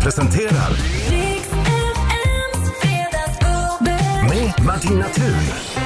presenterar med Martina Thun.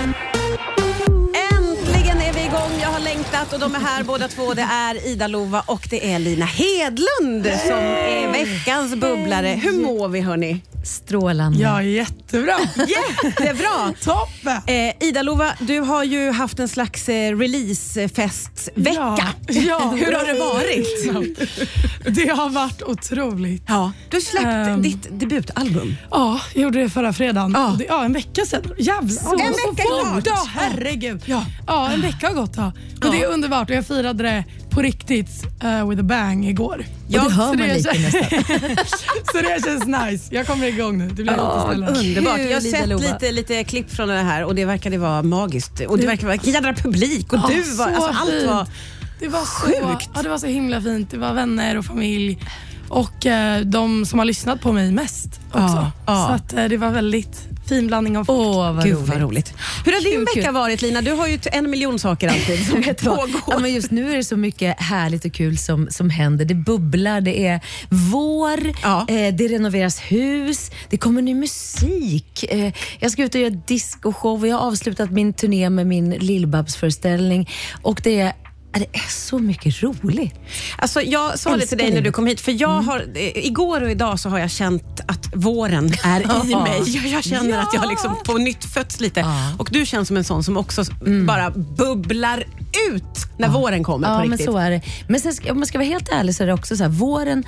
Äntligen är vi igång, jag har längtat och de är här båda två. Det är Ida Lova och det är Lina Hedlund som är veckans bubblare. Hur mår vi, hörni? Strålande. Ja, jättebra. Jättebra. Toppen. Ida Lova, du har ju haft en slags releasefestvecka. Ja. Hur har det varit? Det har varit otroligt. Ja, du släppte ditt debutalbum. Ja, jag gjorde det förra fredagen. Ja. Ja, en vecka sedan. Jävlar. En vecka fort. klart. Ja, herregud. Ja. Ja, en vecka har gått. Ja. Och det är underbart och jag firade det på riktigt with a bang igår. Ja, det hör man lite nästan. Så det känns nice. Jag kommer igång nu. Det blir lite snällare. Underbart. Jag har Lida Lova. sett lite klipp från det här och det verkade vara magiskt. Och det verkar vara jädra publik och du var, så alltså allt var... Det var sjukt. Ja, det var så himla fint. Det var vänner och familj och de som har lyssnat på mig mest också. Ja. Så att det var väldigt fin blandning av folk. Vad Gud, roligt. vad roligt. Hur har din vecka varit, Lina? Du har ju 1 miljon saker alltid som pågår. Ja, men just nu är det så mycket härligt och kul som händer. Det bubblar, det är vår, Ja. det renoveras hus, det kommer ny musik. Jag ska ut och göra discoshow och jag har avslutat min turné med min Lill-Babs-föreställning och det är så mycket roligt. Alltså, jag sa det till dig när du kom hit, för jag har, igår och idag så har jag känt att våren är i mig. Jag känner att jag liksom på nytt fötts lite. Och du känns som en sån som också bara bubblar ut när våren kommer på riktigt. Men så är det. Men sen, om man ska vara helt ärlig så är det också så här, våren,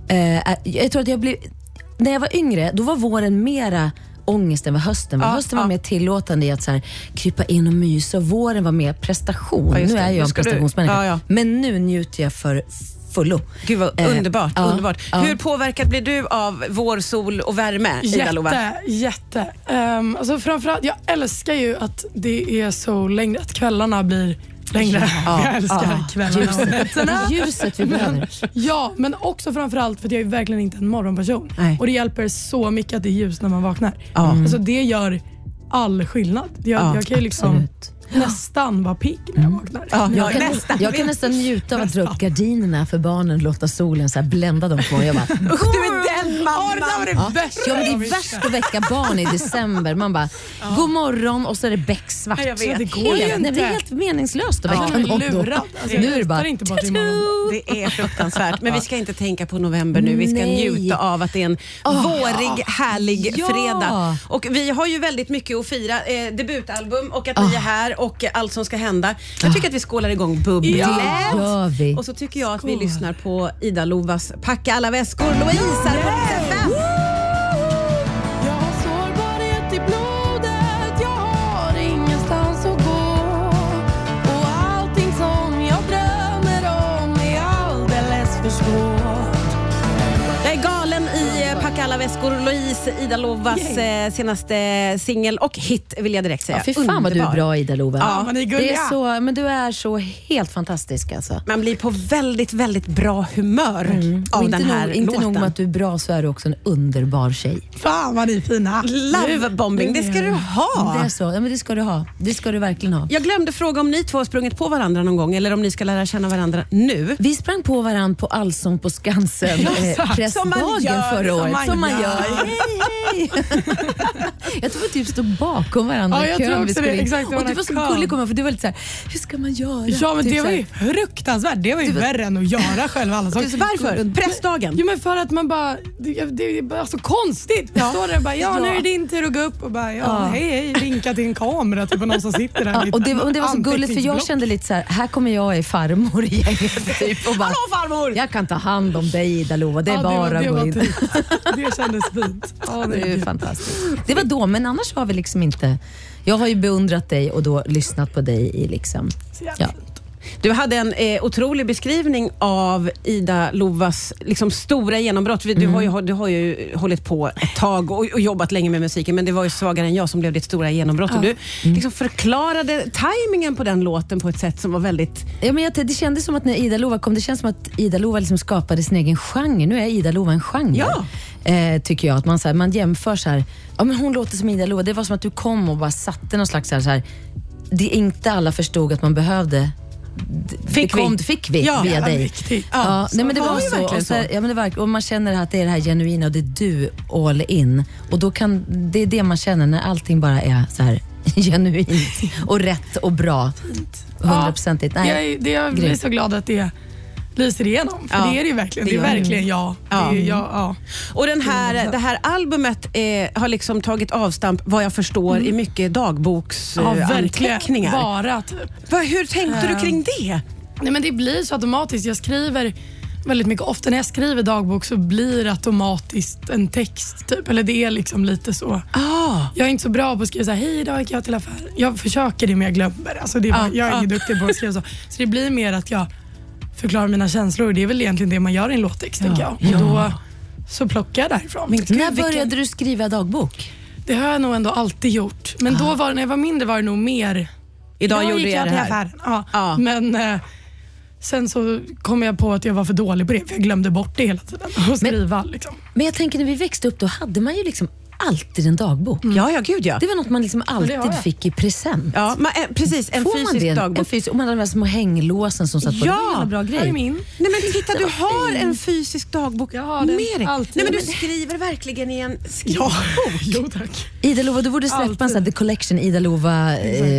jag tror att när jag var yngre, då var våren mera ångest än vad hösten var. Hösten var mer tillåtande i att så här, krypa in och mysa och våren var mer prestation. Nu är jag en prestationsmänniska. Men nu njuter jag för fullo. Gud vad underbart. Underbart. Ja. Hur påverkad blir du av vår, sol och värme, Ida Lova? Jätte. Alltså framförallt, jag älskar ju att det är så längre, att kvällarna blir längre. Jag älskar kvällarna och nätterna. Ljuset vi behöver. Ja, men också framförallt för att jag är verkligen inte en morgonperson. Nej. Och det hjälper så mycket att det är ljus när man vaknar. Alltså det gör all skillnad. Jag kan ju liksom nästan vara pigg när jag vaknar. Jag kan nästan njuta av att dra upp gardinerna för barnen och låta solen så här blända dem på. Jag bara, Du är den mamman! Det var det bästa. Ja, men det är värst att väcka barn i december. Man bara, god morgon och så är det becksvart. Jag vet. Det går ju inte. Det är helt meningslöst att väcka Jag är någon då. lurad. Alltså, Nu är det bara inte bort imorgon. Det är fruktansvärt. Men vi ska inte tänka på november nu. Vi ska njuta av att det är en vårig, härlig fredag. Och vi har ju väldigt mycket att fira. Debutalbum och att ni är här och allt som ska hända. Jag tycker att vi skålar igång bubblet. gör vi. Och så tycker jag att vi lyssnar på Ida Lovas Packa alla väskor. Louise här på FM. Jag har sårbarhet i blodet, jag har ingenstans att gå. Och allting som jag drömmer om är alldeles för svårt. Jag är galen i Packa alla väskor. Louise, Ida Lovas senaste singel och hit, vill jag direkt säga. Ja, fy fan vad du är bra, Ida Lova. Ja, men det är så, men du är så helt fantastisk alltså. Man blir på väldigt, väldigt bra humör av Och den här låten. Inte nog med att du är bra, så är du också en underbar tjej. Fan vad ni är fina. Lovebombing, det ska du ha. Det är så, ja, men det ska du ha. Det ska du verkligen ha. Jag glömde fråga om ni två har sprungit på varandra någon gång eller om ni ska lära känna varandra nu. Vi sprang på varandra på Allsång på Skansen pressdagen förra året. Som man gör. Hej. Jag tror vi typ stod bakom varandra i jag kön. tror Vi också skulle det. in. Exakt, och du var så gullig, för du var lite så här, hur ska man göra? Ja, men typ det var så ju fruktansvärt. Det var ju värre än att göra själv alla saker. Varför? Pressdagen. Jo, men för att man bara, det är bara så konstigt. Jag står där och bara, nu är det din tur att gå upp och bara, hej, vinka till en kamera typ, på någon som sitter där. Och det var så gulligt, för jag kände lite så här kommer jag är farmor i gänget typ, och bara, hallå farmor! Jag kan ta hand om dig, Ida Lova, det är bara att gå in. Det kändes fint. Det är fantastiskt. Det var då, men annars har vi liksom inte. Jag har ju beundrat dig och då lyssnat på dig i liksom. Ja. Du hade en otrolig beskrivning av Ida Lovas liksom stora genombrott. Du har ju hållit på ett tag och jobbat länge med musiken, men det var ju Svagare än jag som blev ditt stora genombrott. Och du liksom förklarade tajmingen på den låten på ett sätt som var väldigt... Ja, men det kändes som att när Ida Lova kom, det känns som att Ida Lova liksom skapade sin egen genre. Nu är Ida Lova en genre. Ja. Tycker jag, att man jämför så här. Ja, men hon låter som Ida Lova. Det var som att du kom och bara satte någon slags så här. Det är inte alla förstod att man behövde fick vi via dig. Ja, nej, men det var ju verkligen så. Ja, men det var, och man känner att det är det här genuina och det är du all in. Och då det är det man känner när allting bara är så här genuint och rätt och bra. 100%. Nej, Jag blir så glad att det lyser igenom. För det är det ju verkligen. Det är verkligen jag. Och det här albumet har liksom tagit avstamp, vad jag förstår, i mycket dagboksanteckningar. Bara typ. Hur tänkte du kring det? Nej, men det blir så automatiskt. Jag skriver väldigt mycket. Ofta när jag skriver dagbok så blir det automatiskt en text typ. Eller det är liksom lite så. Jag är inte så bra på att skriva så här: hej, idag gick jag till affären. Jag försöker det, men jag glömmer. Alltså jag är inte duktig på att skriva så. Så det blir mer att jag förklarar mina känslor. Det är väl egentligen det man gör i en låttext, tänker jag. Och då så plockar jag därifrån. När började du skriva dagbok? Det har jag nog ändå alltid gjort. Men då när jag var mindre var det nog mer... Idag gjorde jag det här. Men sen så kom jag på att jag var för dålig på det. För jag glömde bort det hela tiden. Och skriva liksom. Men jag tänker, när vi växte upp, då hade man ju liksom alltid en dagbok. Ja, gud ja. Det var något man liksom alltid fick i present. Ja, precis. En fysisk dagbok. Och man hade de här små hänglåsen som satt på. Det var en bra grej. Det är min. Nej, men titta, du har en fysisk dagbok med dig. Alltid. Nej, men du skriver verkligen i en skrivbok. Jo, tack. Ida Lova, du borde släppa en sån här The Collection, Ida Lova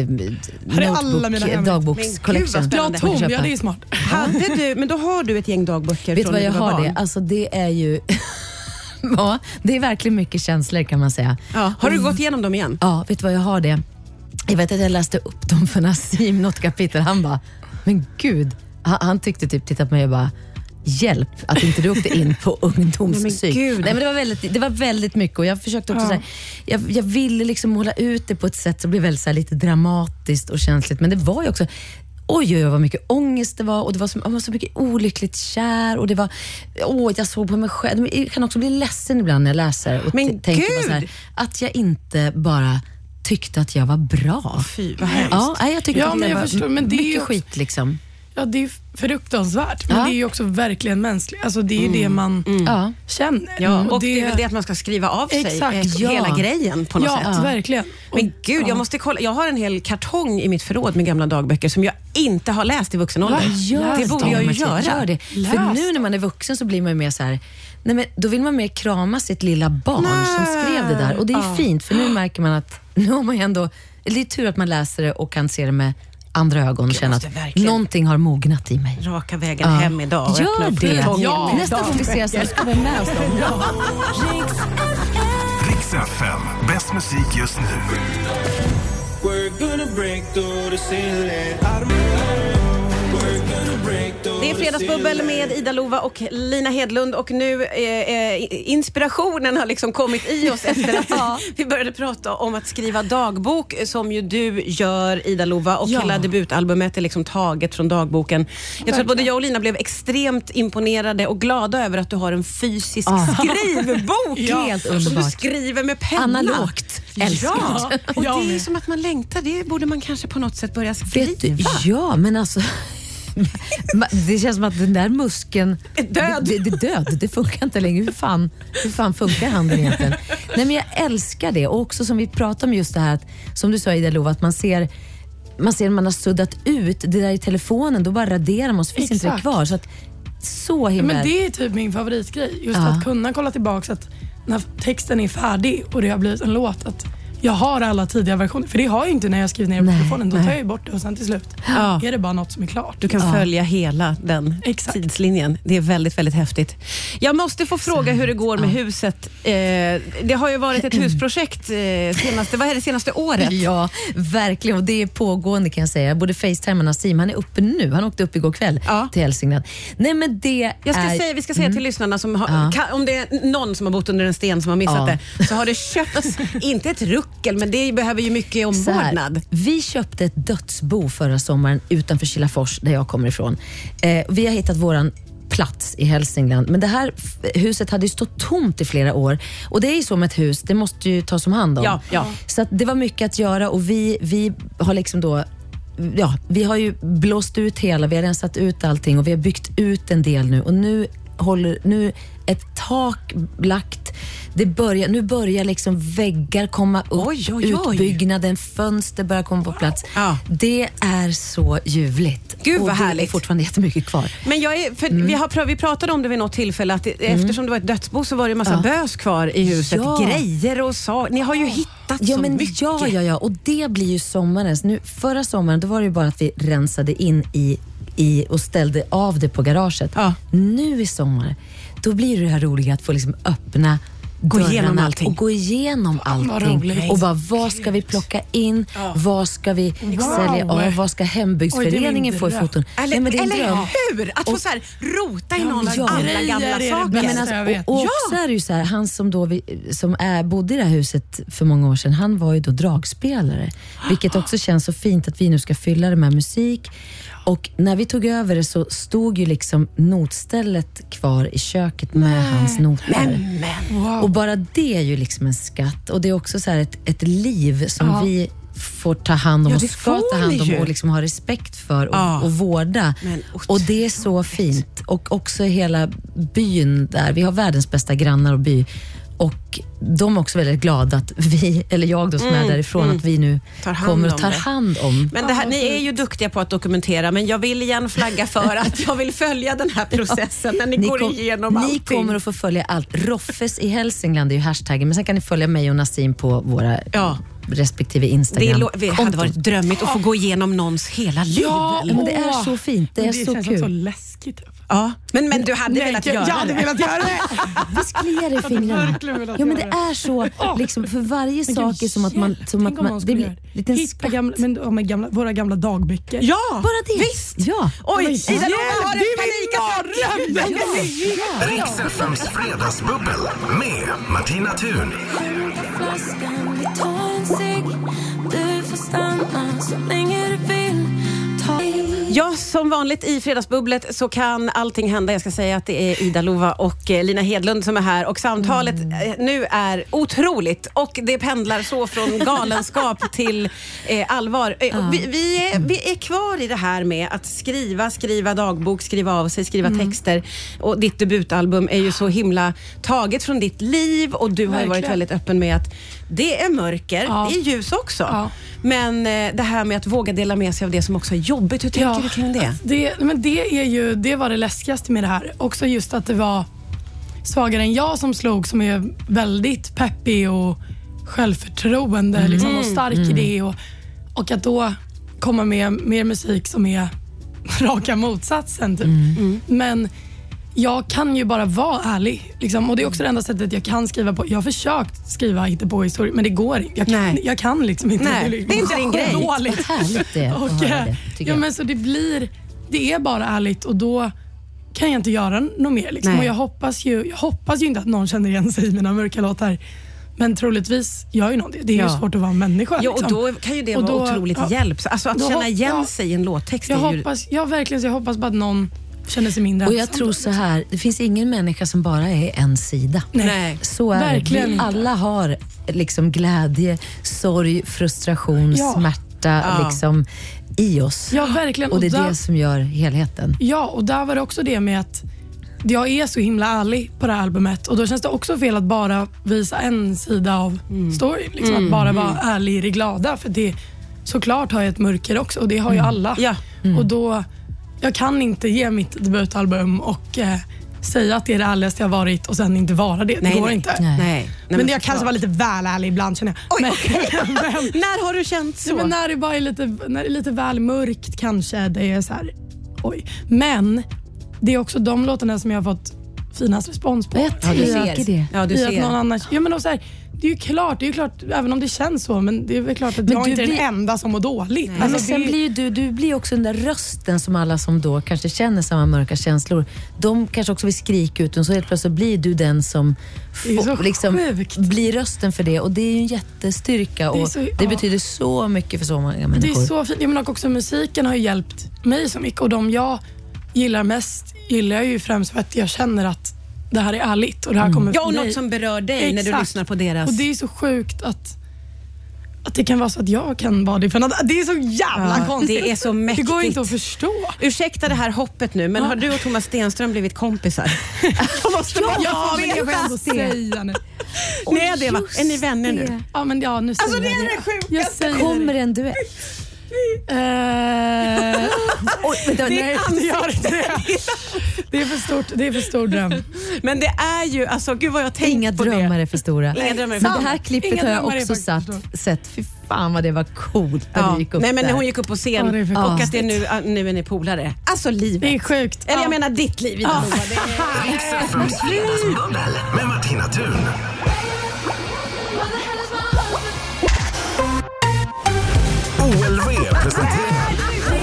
notebook, dagboks-collection. Ja, Tom, det är smart. Men då har du ett gäng dagböcker. Vet du vad jag har barn. det? Alltså det är ju... Ja, det är verkligen mycket känslor, kan man säga. Ja. Har du gått igenom dem igen? Ja, vet du vad jag har det? Jag vet att jag läste upp dem för Nassim, något kapitel. Han bara, men gud. Han tyckte typ, titta på mig och bara, hjälp att inte du åkte in på ungdomspsyk. Nej, men det var väldigt mycket. Och jag försökte också så här, jag ville liksom måla ut det på ett sätt som blev väldigt så här, lite dramatiskt och känsligt. Men det var ju också... Oj, vad mycket ångest det var, och det var så mycket olyckligt kär, och det var, jag såg på mig själv. Jag kan också bli ledsen ibland när jag läser och tänker så här, att jag inte bara tyckte att jag var bra. Fy, vad hemskt. Ja, jag tycker att det var förstår, men det är mycket också, skit liksom. Ja, det är fruktansvärt, men det är ju också verkligen mänskligt. Alltså det är ju det man känner. Ja, och det är väl det att man ska skriva av sig hela grejen på något sätt. Ja, verkligen. Men gud, jag måste kolla. Jag har en hel kartong i mitt förråd med gamla dagböcker som jag inte har läst i vuxen ålder. Det borde jag ju göra. Gör det. För nu när man är vuxen så blir man mer så här, nej, men då vill man mer krama sitt lilla barn som skrev det där. Och det är fint, för nu märker man att nu har man ju ändå, det är tur att man läser det och kan se det med andra ögon och känna att någonting har mognat i mig. Raka vägen hem idag. Gör det. Ja. Nästa gång vi ses så ska vi med oss dem. Rix FM, bäst musik just nu. Det är Fredagsbubbel med Ida Lova och Lina Hedlund, och nu inspirationen har liksom kommit i oss efter att vi började prata om att skriva dagbok, som ju du gör, Ida Lova, och hela debutalbumet är liksom taget från dagboken. Jag tror att både jag och Lina blev extremt imponerade och glada över att du har en fysisk skrivbok. Helt underbart. Som du skriver med penna. Analogt. Ja. Och det är som att man längtar. Det borde man kanske på något sätt börja skriva. Ja, men alltså... Det känns som att den där muskeln död. Det är död. Det funkar inte längre. Hur fan funkar handen egentligen? Nej, men jag älskar det. Och också som vi pratar om just det här att, som du sa, Ida Lova, att man ser man har suddat ut det där i telefonen, då bara raderar man, så finns inte det kvar. Så att, så himla... Men det är typ min favoritgrej. Just att kunna kolla tillbaka, att när texten är färdig och det har blivit en låt, att jag har alla tidiga versioner. För det har jag inte när jag skriver ner på telefonen. Då tar jag ju bort det och sen till slut är det bara något som är klart. Du kan följa hela den tidslinjen. Det är väldigt, väldigt häftigt. Jag måste få fråga hur det går med huset. Det har ju varit ett husprojekt senaste året. Ja, verkligen. Och det är pågående, kan jag säga. Både FaceTime och Nassim, han är uppe nu. Han åkte upp igår kväll till Hälsingland. Nej, men det vi ska säga till lyssnarna som om det är någon som har bott under en sten som har missat det, så har det köpts, inte ett ruckel, men det behöver ju mycket omvårdnad. Vi köpte ett dödsbo förra sommaren utanför Kilafors, där jag kommer ifrån. Vi har hittat våran plats i Hälsingland, men det här huset hade ju stått tomt i flera år, och det är ju som ett hus, det måste ju tas om hand om. Så att det var mycket att göra, och vi har liksom då vi har ju blåst ut vi har rensat ut allting och vi har byggt ut en del nu, och nu ett tak lagt, nu börjar liksom väggar komma upp, utbyggnaden, fönster börjar komma på plats. Ja. Det är så ljuvligt. Gud vad härligt. Det är fortfarande jättemycket kvar. Men vi pratade om det vid något tillfälle att eftersom det var ett dödsbo så var det en massa bös kvar i huset. Grejer och så. Ni har ju hittat så mycket. Ja. Och det blir ju sommarens. Förra sommaren då var det ju bara att vi rensade in i och ställde av det på garaget. Ja. Nu i sommar, då blir det här roliga att få liksom öppna gå igenom allting. Och bara, vad ska vi plocka in? Vad ska vi sälja av? Vad ska hembygdsföreningen få i foton? Eller hur? Att få så här rota i någon alla gamla saker. Och så är det ju så här, han som bodde i det här huset för många år sedan, han var ju då dragspelare. Vilket också känns så fint att vi nu ska fylla det med musik. Och när vi tog över det så stod ju liksom notstället kvar i köket med hans noter. Och bara det är ju liksom en skatt. Och det är också så här ett liv som vi får ta hand om och ska ta hand om och liksom ha respekt för och vårda. Och det är så fint. Och också hela byn där. Vi har världens bästa grannar och by. Och de är också väldigt glada att jag då som är därifrån, att vi nu kommer att ta hand om. Men det här, ni är ju duktiga på att dokumentera, men jag vill igen flagga för att jag vill följa den här processen när ni går igenom allting. Ni kommer att få följa allt. Roffes i Hälsingland är ju hashtaggen, men sen kan ni följa mig och Nassim på våra respektive Instagram. Det hade varit drömmigt att få gå igenom någons hela liv. Ja, men det är så fint. Det är så kul. Det känns så läskigt. Ja, men du hade velat göra det. Jag hade velat göra det. Visst kliar i fingrarna. Ja, men det är så liksom, för varje sak är som att man det blir lite hitta våra gamla dagböcker. Ja, bara det. Visst. Ja. Oj, Ida Lova har en panikattack. Rix FM:s fredagsbubbel med Martina Thun. Du får stanna så länge du vill. Ja, som vanligt i fredagsbubblet så kan allting hända. Jag ska säga att det är Ida Lova och Lina Hedlund som är här. Och samtalet nu är otroligt. Och det pendlar så från galenskap till allvar. Vi är kvar i det här med att skriva dagbok, skriva av sig, skriva texter. Och ditt debutalbum är ju så himla taget från ditt liv. Och du har ju varit väldigt öppen med att det är mörker, det är ljus också. Ja. Men det här med att våga dela med sig av det som också är jobbigt, hur tänker du kring det? Det var det läskigaste med det här. Också just att det var Svagare än jag som slog, som är väldigt peppig och självförtroende liksom, och stark i det. Och att då komma med mer musik som är raka motsatsen. Typ. Men jag kan ju bara vara ärlig. Liksom. Och det är också det enda sättet jag kan skriva på. Jag har försökt skriva på historia, men det går inte. Jag kan liksom inte. Nej, det är inte din grej. Dåligt. Härligt det. Och, men så det är bara ärligt, och då kan jag inte göra något mer. Liksom. Och jag hoppas ju inte att någon känner igen sig i mina mörka låtar. Men troligtvis gör ju någon det. Det är ju svårt att vara en människa. Ja, och då kan ju det vara otroligt hjälp. Alltså att känna igen sig i en låttext. Jag hoppas bara att någon känner sig mindre. Och jag tror så här, det finns ingen människa som bara är en sida. Nej. Så är verkligen. Vi alla har liksom glädje, sorg, frustration, smärta liksom i oss. Ja, verkligen. Och det är det som gör helheten. Ja, och där var det också det med att jag är så himla ärlig på det här albumet. Och då känns det också fel att bara visa en sida av storyn. Liksom, att bara vara ärlig i det glada. För det, såklart har jag ett mörker också. Och det har ju alla. Ja. Och då, jag kan inte ge mitt debutalbum och säga att det är det ärligaste jag har varit och sen inte vara det. Det går inte. Nej. Men jag kanske var lite väl ärlig ibland, känner jag. När har du känt så? Men när det bara är när det är lite väl mörkt kanske. Det är så här, Men det är också de låtarna som jag har fått finast respons på. Ja, du ser det. Ja, du ser. Någon annan, men så här, det är ju klart, även om det känns så, men det är väl klart att jag inte är den enda som mår dåligt. Alltså, men sen blir du blir också den där rösten som alla som då kanske känner samma mörka känslor, de kanske också vill skrika ut, och så helt plötsligt blir du den som blir rösten för det, och det är ju en jättestyrka, och det betyder så mycket för så många människor. Det är så fint, men också musiken har ju hjälpt mig så mycket, och de jag gillar mest gillar jag ju främst för att jag känner att det här är ärligt och det här kommer från dig. Något som berör dig när du lyssnar på deras. Och det är så sjukt att det kan vara så att jag kan vara det. För det är så jävla konstigt. Det är så mäktigt. Det går inte att förstå. Ursäkta det här hoppet nu, men har du och Thomas Stenström blivit kompisar? Jag måste säga nu. Ni är det va? Är ni vänner nu? Ja, men ja, nu säger Alltså det jag är det sjukaste. Jag säger Kommer en duett? Oj, vänta, nej, det gör inte det. Det är för stort. Det är för stor dröm. Men det är ju, alltså gud vad jag tänkt Inga på drömmar det. är för stora. Inga drömmar är Men för det här stora. klippet Inga har jag drömmar är också faktiskt sett. Fy fan vad det var coolt när du gick upp Nej men där. hon gick upp på scen Ja, det är för och att konstigt. det nu är ni polare. Alltså livet. Det är sjukt. Eller jag menar ditt liv Ida Lova. Det är... Rix FMs fredagsbubbel med Martina Thun. OLV presenterar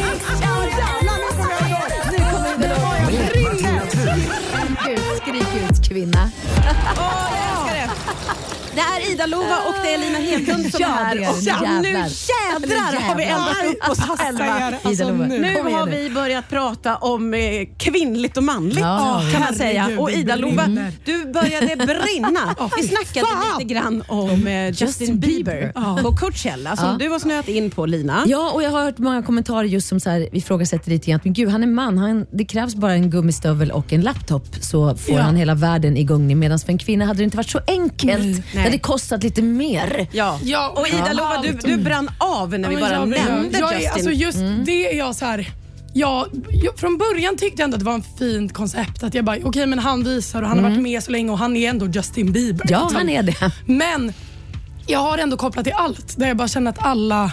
med Martina Thun. Skrik ut kvinna. Åh, jag älskar det. Det är Ida Lova och det är Lina Hedlund som Ja, är det är här. det. Och Jävlar. nu jädrar har vi eldat upp oss själva. Ida Lova. Nu Kom igen har vi börjat prata om kvinnligt och manligt Ja, kan man säga. herregud, Och det Ida Lova, brinner. du började brinna. Vi snackade lite grann om Justin Bieber på Coachella som du har snöat in på Lina. Ja, och jag har hört många kommentarer just som så här, ifrågasätter lite grann. Men gud, han är man. Det krävs bara en gummistövel och en laptop så får han hela världen igång. Medan för en kvinna hade det inte varit så enkelt. Det hade kostat lite mer. Ja. Och Ida Lova, du brann av när vi bara nämnde Justin. Alltså just det är jag så här. Jag från början tyckte jag ändå att det var en fint koncept. Att jag bara, okej, men han visar och han har varit med så länge och han är ändå Justin Bieber. Ja, liksom. han är det. Men jag har ändå kopplat till allt. Där jag bara känner att alla...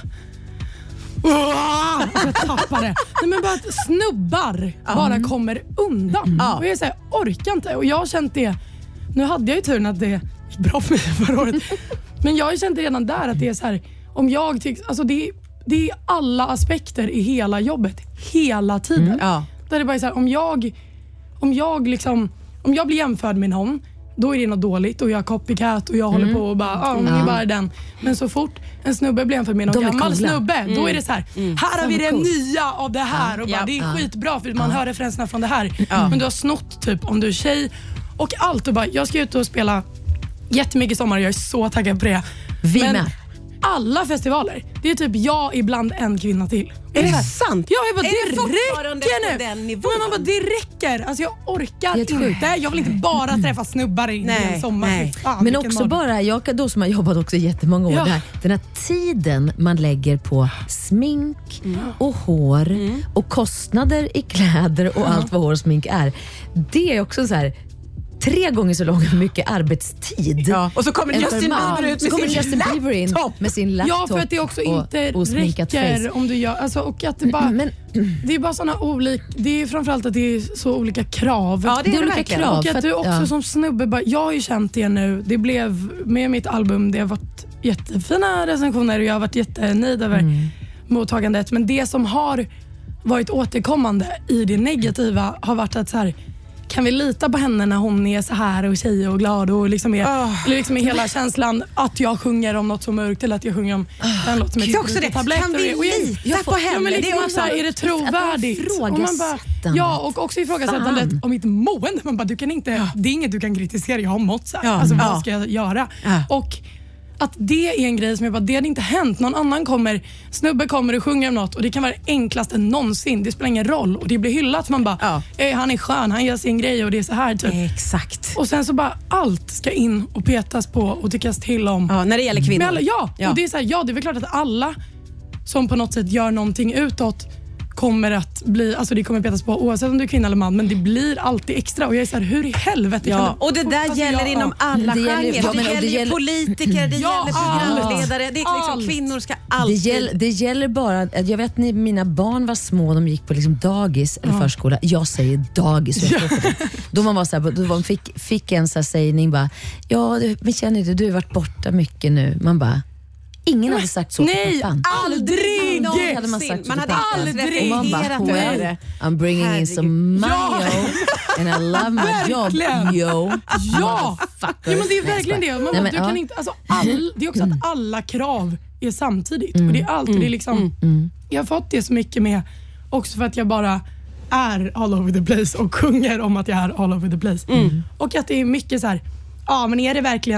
Jag tappar det. Nej, men bara att snubbar bara kommer undan. Och jag säger, orkar inte. Och jag har känt det. Nu hade jag ju turen att det gick bra för mig förra året. Men jag har ju känt det redan där att det är så här. Om jag tycker, alltså det är alla aspekter i hela jobbet hela tiden. Där det bara är så här, om jag blir jämförd med någon, då är det något dåligt och jag är copycat och jag håller på och bara, hon är bara den. Men så fort en snubbe blir jämförd med någon gammal snubbe, då är det så här, här har vi det nya av det här och bara, det är skitbra för man hör referenserna från det här. Men du har snott typ om du är tjej och allt och bara, jag ska ut och spela jättemycket sommar och jag är så taggad på det. Vi Men med. alla festivaler, det är typ jag ibland en kvinna till. Är det sant? Ja, jag bara, Är det det fortfarande räcker på nu. den nivån? Men man bara, det räcker. Alltså jag orkar Helt inte. sjukt. Jag vill inte bara träffa snubbar i en sommar. nej. Fan, Men vilken också mardröm. bara, jag då som har jobbat också jättemånga år där, den här tiden man lägger på smink och hår och kostnader i kläder och allt vad hår och smink är. Det är också så här 3 gånger så lång mycket arbetstid. Ja. Och så kommer än Justin för man. Bieber ut Så med kommer sin Justin Bieber in laptop. med sin laptop. Ja, för att det också inte och sminkat räcker face. om du gör, alltså, och att det bara, Men det är bara såna olika, det är framförallt att det är så olika krav. Ja, det är olika verkligen. krav. Och för att du också ja. som snubbe bara, jag har ju känt det nu, det blev med mitt album, det har varit jättefina recensioner och jag har varit jättenöjd över mottagandet, men det som har varit återkommande i det negativa har varit att så här, kan vi lita på henne när hon är så här och tjej och glad och liksom är, eller liksom är hela känslan att jag sjunger om något så mörkt eller att jag sjunger om en låt som Det är också det. Kan vi lita på henne? Men Det liksom är också, är det trovärdigt? Och man bara, ja, och också ifrågasättandet om mitt mående. Man bara, du kan inte, det är inget du kan kritisera, jag har mått så här. Alltså vad ska jag göra? Och att det är en grej som jag bara, det hade inte hänt. Någon annan snubbe kommer och sjunger om något och det kan vara det enklaste någonsin. Det spelar ingen roll och det blir hyllat. Man bara, han är skön, han gör sin grej och det är så här typ. Exakt. Och sen så bara allt ska in och petas på och tyckas till om. Ja, när det gäller kvinnor. Men och det är så här, det är väl klart att alla som på något sätt gör någonting utåt kommer att bli, alltså det kommer petas på oavsett om du är kvinna eller man, men det blir alltid extra och jag är så här, hur i helvete kan det, och det där gäller inom alla genrer. Det gäller politiker, det gäller programledare, det är liksom kvinnor ska alltid. Det gäller bara, jag vet när mina barn var små, de gick på liksom dagis eller förskola. Jag säger dagis. Då man var så här, då man fick en så här sägning bara, men känner inte du har varit borta mycket nu? Man bara, ingen hade sagt så till pappan. Aldrig! Någon hade man sagt Man så till hade pappan. aldrig Och man bara, reflekterat över det. I'm bringing in some money, and I love my job, yo. Ja, men det är verkligen det. Man, Nej, men, du kan inte, alltså, det är också att alla krav är samtidigt. Och det är allt. Det är liksom, jag har fått det så mycket med också för att jag bara är all over the place och sjunger om att jag är all over the place. Och att det är mycket så här, men är det verkligen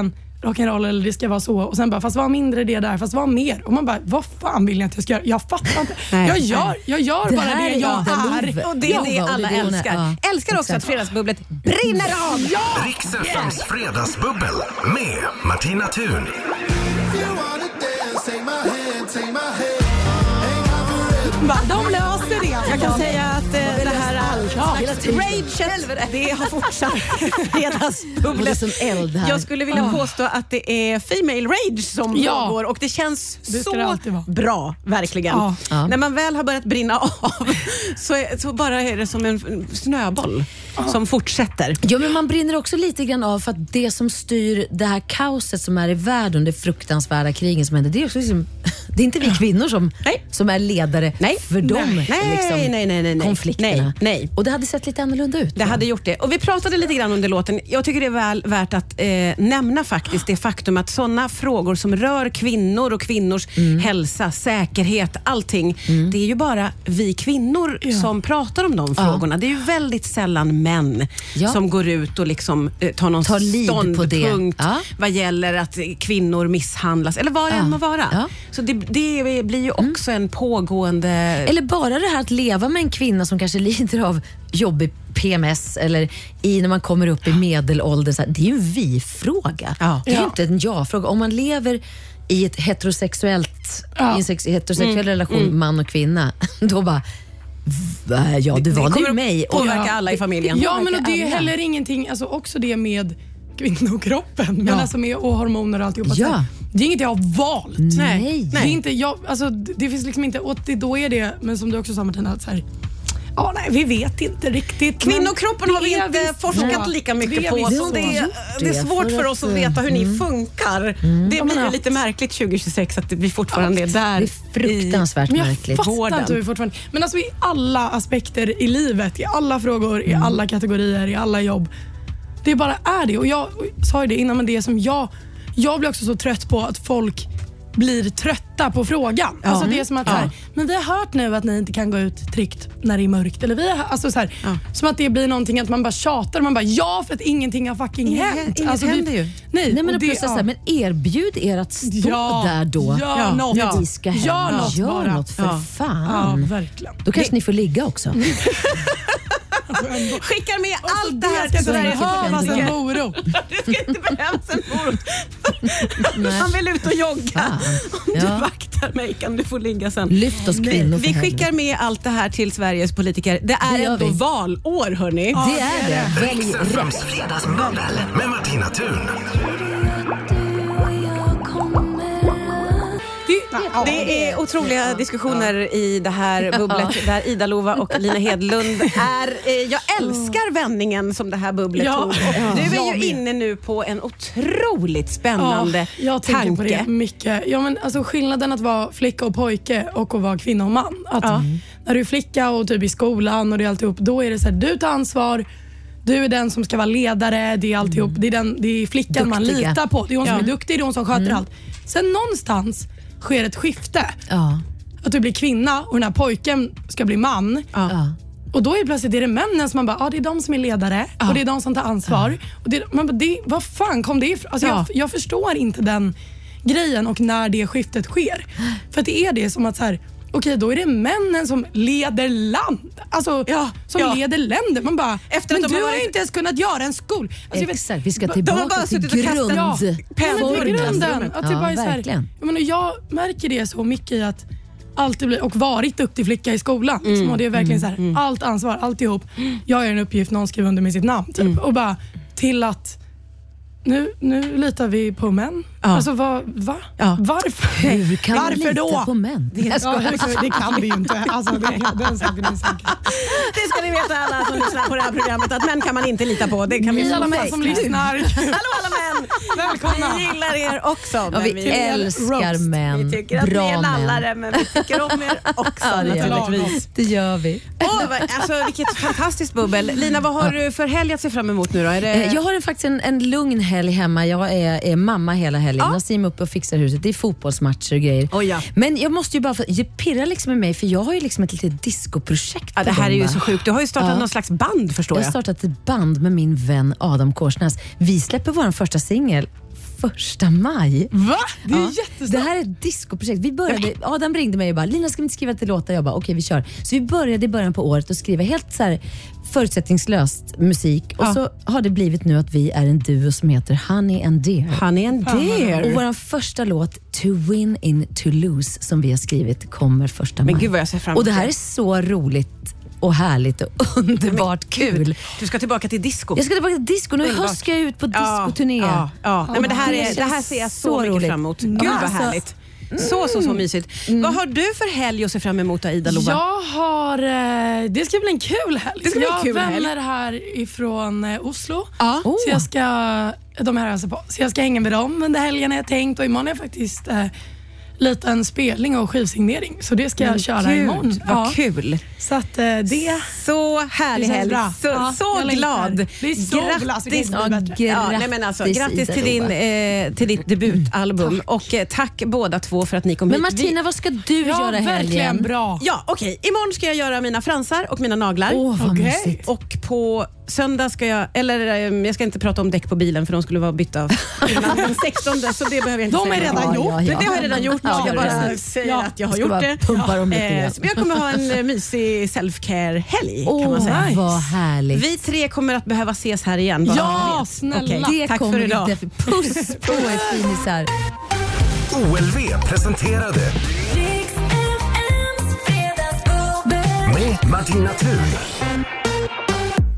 rock'n'roll eller det ska vara så. Och sen bara, fast var mindre det där, fast var mer. Och man bara, vad fan vill jag att jag ska göra? Jag fattar inte. Jag gör Det bara här det jag är. Och det är det alla älskar. Ja, Älskar också att Fredagsbubblet brinner av. Rix FMs fredagsbubbel med Martina Thun. De löser det. Jag kan säga att det här raget, det har fortsatt Fredagsbubblet. Det är som eld här. Jag skulle vilja påstå att det är female rage som pågår och det känns så bra, verkligen. Ja. När man väl har börjat brinna av så bara är det som en snöboll som fortsätter. Ja, men man brinner också lite grann av för att det som styr det här kaoset som är i världen, det fruktansvärda krigen som händer, det är också liksom, det är inte vi kvinnor som är ledare för de konflikterna. Nej. Och det hade sett lite annorlunda ut. Det hade gjort det. Och vi pratade lite grann under låten. Jag tycker det är väl värt att nämna faktiskt det faktum att sådana frågor som rör kvinnor och kvinnors hälsa, säkerhet, allting, det är ju bara vi kvinnor som pratar om de frågorna. Det är ju väldigt sällan män som går ut och liksom tar någon ståndpunkt vad gäller att kvinnor misshandlas eller vad det än må vara. Så det blir ju också en pågående... Eller bara det här att leva med en kvinna som kanske lider av jobbig PMS eller när man kommer upp i medelålder. Så här, det är ju en vi-fråga. Det är ju inte en jag-fråga. Om man lever i ett heterosexuell relation, man och kvinna, då bara... du valde ju mig. Och påverka alla i familjen. Ja, men och det är heller ingenting, alltså också det med kvinnokroppen, men alltså med och hormoner och alltihop. Det är inget jag har valt. Nej. Det är inte det finns liksom inte, och då är det, men som du också sa Martina, att så här, vi vet inte riktigt. Kvinnokroppen har vi inte forskat lika mycket på. Så det är svårt för oss att veta hur ni funkar. Det blir lite märkligt 2026 att vi fortfarande är där. Det är fruktansvärt märkligt. Jag fattar inte hur vi fortfarande... Men alltså i alla aspekter i livet, i alla frågor, i alla kategorier, i alla jobb. Det bara är det. Och jag sa ju det innan, men det som jag blir också så trött på att folk blir trötta på frågan. Alltså det är som att här, men vi har hört nu att ni inte kan gå ut tryggt när det är mörkt. Eller vi har, alltså så här, som att det blir någonting att man bara tjatar och man bara för att ingenting har fucking hänt. Inget händer ju. Nej, men det, så här, men erbjud er att stå där då. Gör något. När vi ska hem. Gör något för fan. Ja, verkligen. Då kanske ni får ligga också. Skickar med allt det här till Sverige. Det en morot. Det ska inte behövas en morot. Han vill ut och jogga. Om du vaktar mig kan du få ligga sen. Lyft oss kvinnor. Vi skickar med allt det här till Sveriges politiker. Det är ändå valår, hörni. Det är det. Rix FMs fredagsbubbel med Martina Thun. Det är otroliga diskussioner i det här bubblet där Ida Lova och Lina Hedlund är... Jag älskar vändningen som det här bubblet tog. Och du är ju inne nu på en otroligt spännande jag tanke. Tänker på det mycket. Ja, men alltså skillnaden att vara flicka och pojke och att vara kvinna och man. Att när du är flicka och typ i skolan och det är alltihop, då är det så här, du tar ansvar. Du är den som ska vara ledare, det är alltihop. Det är flickan duktiga. Man litar på. Det är hon som är duktig, det är hon som sköter allt. Sen någonstans sker ett skifte. Att du blir kvinna och den här pojken ska bli man. Och då är det plötsligt det männen som man bara, det är de som är ledare och det är de som tar ansvar. Och man bara, vad fan kom det ifrån? Alltså jag förstår inte den grejen och när det skiftet sker. För att det är det som att så här, okej, då är det männen som leder land. Alltså, som leder länder. Man bara, men du har inte ens kunnat göra en skol. Alltså, exakt, vi ska tillbaka till grunden. Att det bara är så här, jag märker det så mycket i att alltid bli, och varit duktig flicka i skolan. Liksom, och det är verkligen så här, allt ansvar, alltihop. Jag gör en uppgift, någon skriver under med sitt namn. Typ, och bara till att nu litar vi på män. Alltså va? Varför? Hur kan varför vi lita då? på män? Det kan vi ju inte. Alltså, den saken är säker. Det ska ni veta alla som lyssnar på det här programmet, att män kan man inte lita på. Det kan vi alla män som lyssnar. Hallå alla män! Välkomna. Vi gillar er också. Ja, vi älskar män. Vi tycker att bra ni är lallare, män. men vi tycker om er också naturligtvis. Det gör vi. Alltså, vilket fantastiskt bubbel. Lina, vad har du för helg att se fram emot nu då? Jag har faktiskt en lugn helg hemma. Jag är mamma hela helgen. Jag ser mig upp och fixar huset. Det är fotbollsmatcher och grejer. Men jag måste ju bara, det pirrar liksom med mig, för jag har ju liksom ett litet discoprojekt. Det här är ju så sjukt. Du har ju startat någon slags band, förstår jag. Jag har startat ett band med min vän Adam Korsnäs. Vi släpper vår första singel 1 maj. Va? Det är jättestort. Det här är ett discoprojekt. Vi började, Adam ringde mig och bara, Lina ska vi inte skriva till låtar? Jag bara, okej, vi kör. Så vi började i början på året att skriva helt så här förutsättningslöst musik. Och så har det blivit nu att vi är en duo som heter Honey and Dear. Honey and Dear. Och vår första låt, To Win In To Lose, som vi har skrivit, kommer 1 maj. Men gud vad jag ser fram emot. Och det här är så roligt och härligt och underbart kul. Du ska tillbaka till disco. Jag ska tillbaka till disco. Nu i höst ska jag ut på discoturné. Nej, men det här ser jag så mycket fram emot. Gud vad härligt. Så mysigt. Vad har du för helg att se fram emot, Ida Lova? Jag har... det ska bli en kul helg. Det ska bli en kul helg. Jag har vänner här ifrån Oslo. Ja. Så jag ska... De här hälsar på. Så jag ska hänga med dem under helgen har jag tänkt. Och imorgon är jag faktiskt... liten spelning och skivsignering. Så det ska jag köra imorgon. Vad kul. Så att det... Så härlig helg. Så glad. Det är så grattis. Grattis till ditt debutalbum. Och tack båda två för att ni kom hit. Men Martina, vad ska du göra helgen? Verkligen bra. Ja, okej. Imorgon ska jag göra mina fransar och mina naglar. Vad mysigt. Och på söndag ska jag... jag ska inte prata om däck på bilen för de skulle vara bytta innan den 16, så det behöver jag inte säga. De är redan gjort. Ja. Det har jag redan gjort. Jag bara säger att jag har gjort det. Pumpa dem lite Så jag kommer ha en mysig self-care-helg kan man säga. Vad härligt. Vi 3 kommer att behöva ses här igen. Ja, snälla. Okay. Det tack kommer för idag. Puss på er finisar. OLV presenterade Rix FMs fredagsbubbel. med Martina Thun.